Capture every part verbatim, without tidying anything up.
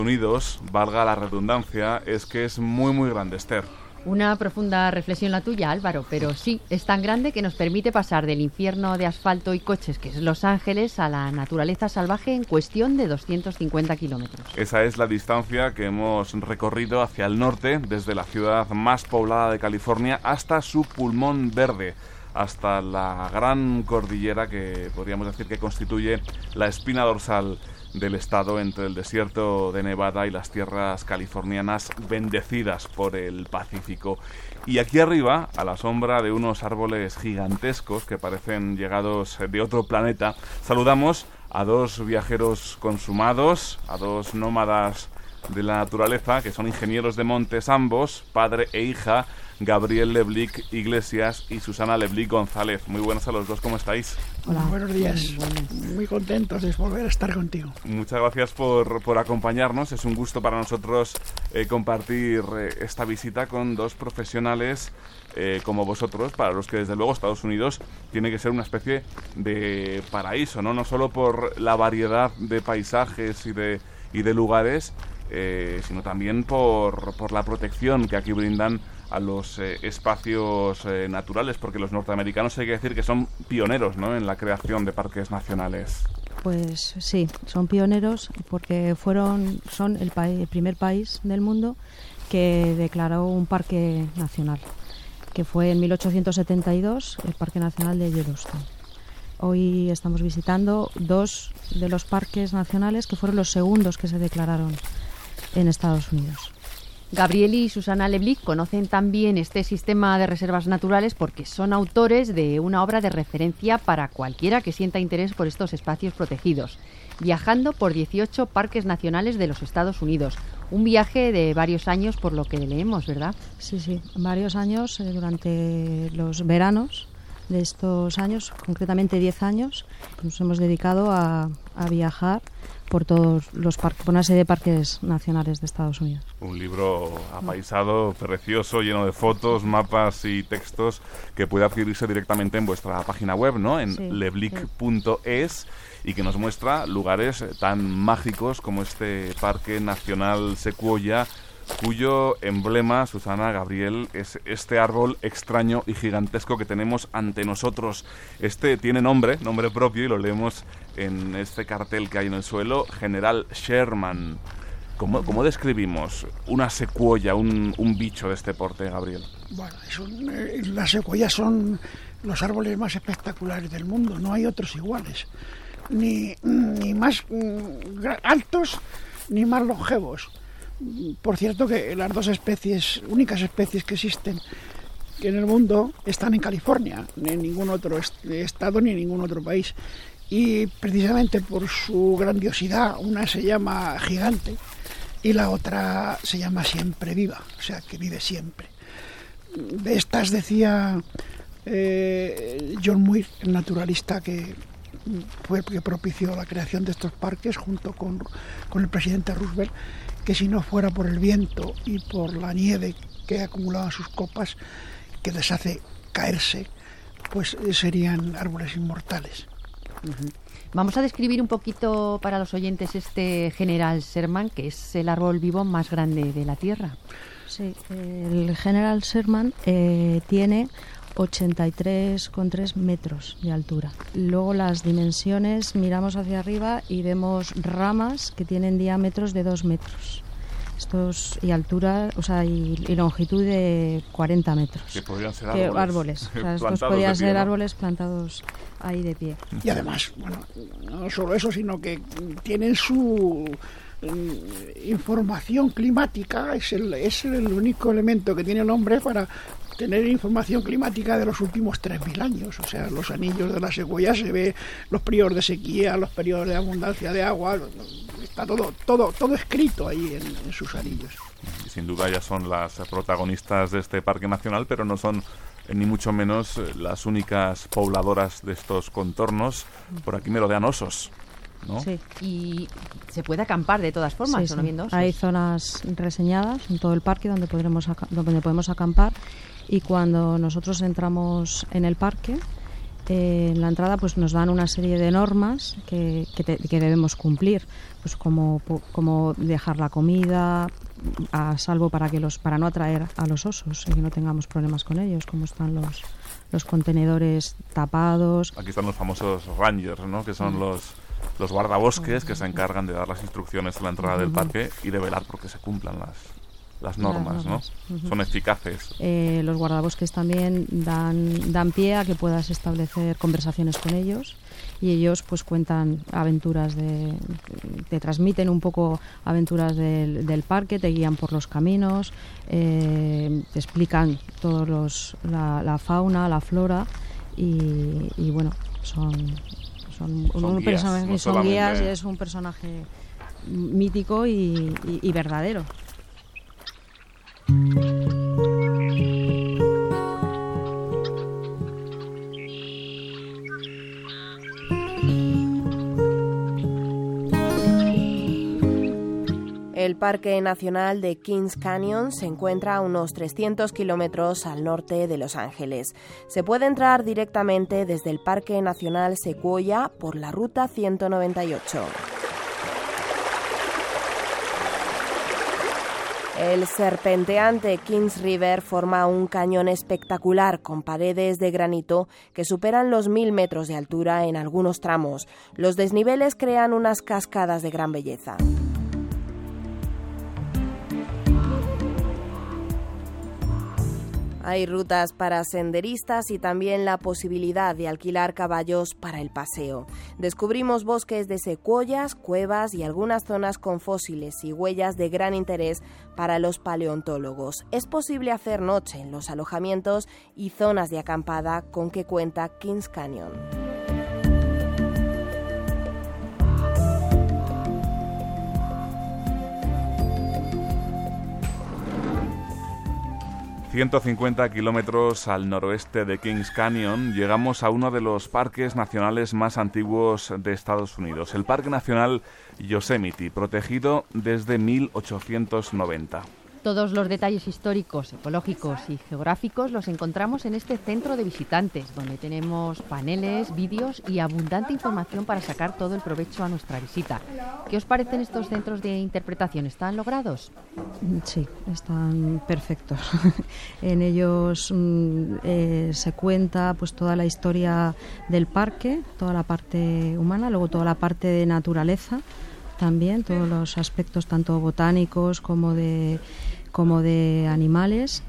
Unidos, valga la redundancia, es que es muy muy grande, Esther. Una profunda reflexión la tuya, Álvaro, pero sí, es tan grande que nos permite pasar del infierno de asfalto y coches que es Los Ángeles a la naturaleza salvaje en cuestión de doscientos cincuenta kilómetros. Esa es la distancia que hemos recorrido hacia el norte, desde la ciudad más poblada de California hasta su pulmón verde, hasta la gran cordillera que podríamos decir que constituye la espina dorsal del estado entre el desierto de Nevada y las tierras californianas bendecidas por el Pacífico. Y aquí arriba, a la sombra de unos árboles gigantescos que parecen llegados de otro planeta, saludamos a dos viajeros consumados, a dos nómadas de la naturaleza, que son ingenieros de montes ambos, padre e hija, Gabriel Leblic Iglesias y Susana Leblic González. Muy buenos a los dos, ¿cómo estáis? Hola, buenos días. Muy contentos de volver a estar contigo. Muchas gracias por, por acompañarnos. Es un gusto para nosotros eh, compartir eh, esta visita con dos profesionales eh, como vosotros, para los que desde luego Estados Unidos tiene que ser una especie de paraíso, ¿no? No solo por la variedad de paisajes y de, y de lugares, eh, sino también por, por la protección que aquí brindan a los eh, espacios eh, naturales, porque los norteamericanos hay que decir que son pioneros, ¿no?, en la creación de parques nacionales. Pues sí, son pioneros porque fueron son el, pa- el primer país del mundo que declaró un parque nacional, que fue en mil ochocientos setenta y dos el Parque Nacional de Yellowstone. Hoy estamos visitando dos de los parques nacionales que fueron los segundos que se declararon en Estados Unidos. Gabriel y Susana Leblic conocen también este sistema de reservas naturales porque son autores de una obra de referencia para cualquiera que sienta interés por estos espacios protegidos, Viajando por dieciocho parques nacionales de los Estados Unidos. Un viaje de varios años, por lo que leemos, ¿verdad? Sí, sí, varios años, eh, durante los veranos de estos años, concretamente diez años, nos hemos dedicado a, a viajar por todos los parques, por una serie de parques nacionales de Estados Unidos. Un libro apaisado, precioso, lleno de fotos, mapas y textos que puede adquirirse directamente en vuestra página web, ¿no? En sí, leblic punto es, y que nos muestra lugares tan mágicos como este Parque Nacional Sequoia, cuyo emblema, Susana, Gabriel, es este árbol extraño y gigantesco que tenemos ante nosotros. Este tiene nombre, nombre propio, y lo leemos en este cartel que hay en el suelo, General Sherman. ¿Cómo, cómo describimos una secuoya, un, un bicho de este porte, Gabriel? Bueno, es un, eh, las secuoyas son los árboles más espectaculares del mundo, no hay otros iguales, ni, ni más mm, altos ni más longevos. Por cierto que las dos especies, únicas especies que existen en el mundo están en California, ni en ningún otro est- estado ni en ningún otro país. Y precisamente por su grandiosidad, una se llama gigante y la otra se llama siempre viva, o sea que vive siempre. De estas decía eh, John Muir, el naturalista que fue el que propició la creación de estos parques junto con, con el presidente Roosevelt, que si no fuera por el viento y por la nieve que acumulaba en sus copas, que les hace caerse, pues serían árboles inmortales. Uh-huh. Vamos a describir un poquito para los oyentes este General Sherman, que es el árbol vivo más grande de la Tierra. Sí, el General Sherman eh, tiene ochenta y tres coma tres metros de altura. Luego las dimensiones, miramos hacia arriba y vemos ramas que tienen diámetros de dos metros. Estos y altura, o sea, y, y longitud de cuarenta metros. Que podrían ser que, árboles. árboles. O sea, estos Plantados podrían de pie, ser ¿no? árboles plantados ahí de pie. Y además, bueno, no solo eso, sino que tienen su eh, información climática, es el, es el único elemento que tiene el hombre para tener información climática de los últimos tres mil años. O sea, los anillos de la secuoya se ve los periodos de sequía, los periodos de abundancia de agua, está todo todo todo escrito ahí en, en sus anillos. Y sin duda ya son las protagonistas de este parque nacional, pero no son eh, ni mucho menos eh, las únicas pobladoras de estos contornos. Por aquí merodean osos, ¿no? Sí. Y se puede acampar de todas formas, Sí, ¿no? sí. Viendo osos. Hay zonas reseñadas en todo el parque donde podremos aca- donde podemos acampar, y cuando nosotros entramos en el parque Eh, en la entrada pues nos dan una serie de normas que, que, te, que debemos cumplir, pues como, como dejar la comida a salvo para que los para no atraer a los osos y que no tengamos problemas con ellos, como están los los contenedores tapados. Aquí están los famosos rangers, ¿no? Que son los los guardabosques que se encargan de dar las instrucciones a la entrada del parque y de velar porque se cumplan las las normas, las normas. ¿no? Uh-huh. Son eficaces. Eh, los guardabosques también dan dan pie a que puedas establecer conversaciones con ellos y ellos pues cuentan aventuras de te transmiten un poco aventuras del, del parque, te guían por los caminos, eh, te explican todos los la, la fauna, la flora y, y bueno, son son, son un guías, personaje, no son solamente... guías y es un personaje mítico y, y, y verdadero. El Parque Nacional de Kings Canyon se encuentra a unos trescientos kilómetros al norte de Los Ángeles. Se puede entrar directamente desde el Parque Nacional Sequoia por la Ruta ciento noventa y ocho. El serpenteante Kings River forma un cañón espectacular con paredes de granito que superan los mil metros de altura en algunos tramos. Los desniveles crean unas cascadas de gran belleza. Hay rutas para senderistas y también la posibilidad de alquilar caballos para el paseo. Descubrimos bosques de secuoyas, cuevas y algunas zonas con fósiles y huellas de gran interés para los paleontólogos. Es posible hacer noche en los alojamientos y zonas de acampada con que cuenta Kings Canyon. ciento cincuenta kilómetros al noroeste de Kings Canyon llegamos a uno de los parques nacionales más antiguos de Estados Unidos, el Parque Nacional Yosemite, protegido desde mil ochocientos noventa. Todos los detalles históricos, ecológicos y geográficos los encontramos en este centro de visitantes, donde tenemos paneles, vídeos y abundante información para sacar todo el provecho a nuestra visita. ¿Qué os parecen estos centros de interpretación? ¿Están logrados? Sí, están perfectos. En ellos eh, se cuenta pues toda la historia del parque, toda la parte humana, luego toda la parte de naturaleza, también todos los aspectos tanto botánicos como de como de animales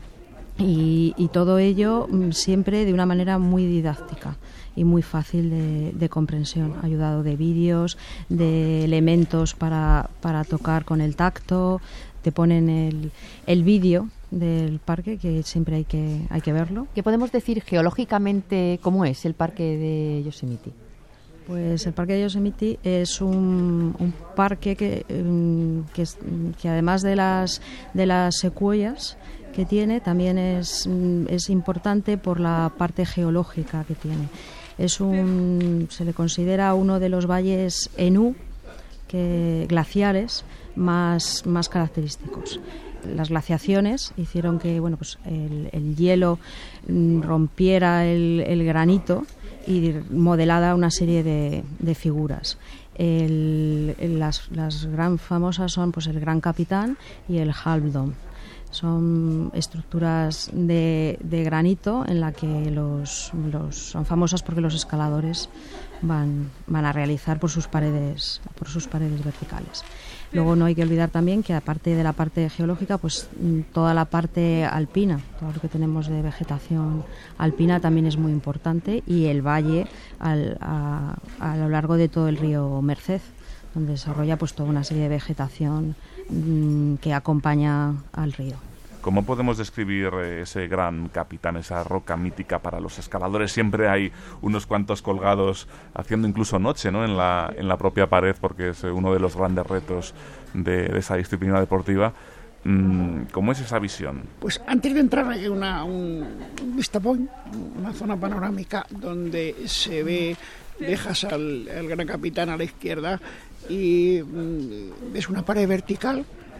y, y todo ello siempre de una manera muy didáctica y muy fácil de, de comprensión, ayudado de vídeos, de elementos para, para tocar con el tacto. Te ponen el, el vídeo del parque, que siempre hay que, hay que verlo. ¿Qué podemos decir geológicamente cómo es el parque de Yosemite? Pues el Parque de Yosemite es un, un parque que, que, es, que además de las, de las secuoyas que tiene, también es, es importante por la parte geológica que tiene. Es un, se le considera uno de los valles en U, que, glaciares más, más característicos. Las glaciaciones hicieron que bueno, pues el, el hielo rompiera el, el granito y modelada una serie de, de figuras. El, las, las gran famosas son pues el Gran Capitán y el Half Dome. Son estructuras de, de granito en la que los, los son famosas porque los escaladores van, van a realizar por sus paredes, por sus paredes verticales. Luego no hay que olvidar también que aparte de la parte geológica, pues toda la parte alpina, todo lo que tenemos de vegetación alpina también es muy importante, y el valle al, a, a lo largo de todo el río Merced, donde desarrolla pues toda una serie de vegetación mmm, que acompaña al río. ¿Cómo podemos describir ese Gran Capitán, esa roca mítica para los escaladores? Siempre hay unos cuantos colgados haciendo incluso noche, ¿no?, en la, en la propia pared, porque es uno de los grandes retos de, de esa disciplina deportiva. ¿Cómo es esa visión? Pues antes de entrar hay una, un vista point, una zona panorámica donde se ve, dejas al, al Gran Capitán a la izquierda y ves una pared vertical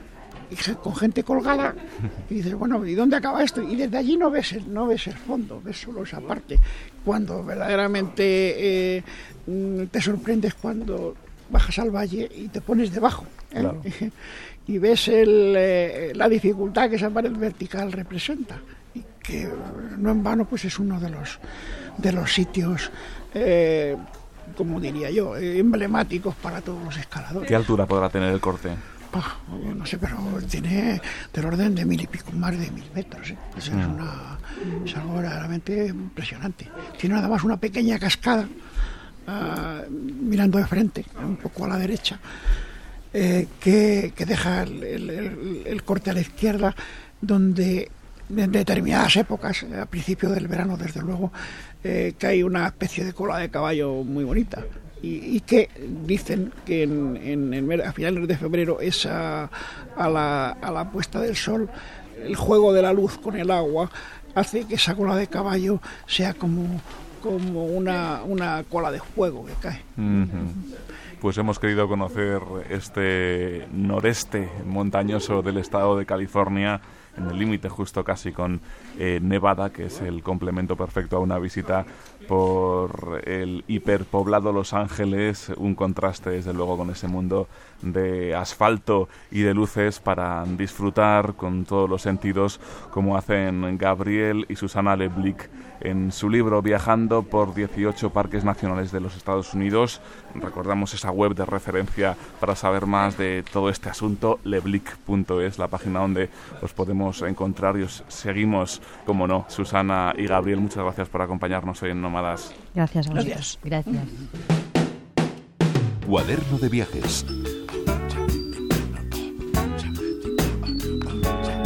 y con gente colgada, y dices, bueno, ¿y dónde acaba esto? Y desde allí no ves el, no ves el fondo, ves solo esa parte. Cuando verdaderamente eh, te sorprendes cuando bajas al valle y te pones debajo, ¿eh? Claro. Y ves el, eh, la dificultad que esa pared vertical representa, y que no en vano pues es uno de los, de los sitios, eh, como diría yo, emblemáticos para todos los escaladores. ¿Qué altura podrá tener el corte? Oh, no sé, pero tiene del orden de mil y pico, más de mil metros, ¿eh? Eso mm. es, una, es algo verdaderamente impresionante. Tiene nada más una pequeña cascada, uh, mirando de frente, un poco a la derecha, eh, que, que deja el, el, el, el corte a la izquierda, donde en determinadas épocas, a principio del verano desde luego, eh, que hay una especie de cola de caballo muy bonita. Y, y que dicen que en, en, en, a finales de febrero es a, a, la, a la puesta del sol, el juego de la luz con el agua hace que esa cola de caballo sea como, como una, una cola de fuego que cae. Uh-huh. Pues hemos querido conocer este noreste montañoso del estado de California, en el límite justo casi con eh, Nevada, que es el complemento perfecto a una visita por el hiperpoblado Los Ángeles, un contraste desde luego con ese mundo de asfalto y de luces para disfrutar con todos los sentidos, como hacen Gabriel y Susana Leblick en su libro Viajando por dieciocho parques nacionales de los Estados Unidos. Recordamos esa web de referencia para saber más de todo este asunto, leblick punto es, la página donde os podemos encontrar, y os seguimos, como no. Susana y Gabriel, muchas gracias por acompañarnos hoy en Nómadas. Gracias a vosotros. Gracias. Cuaderno de viajes.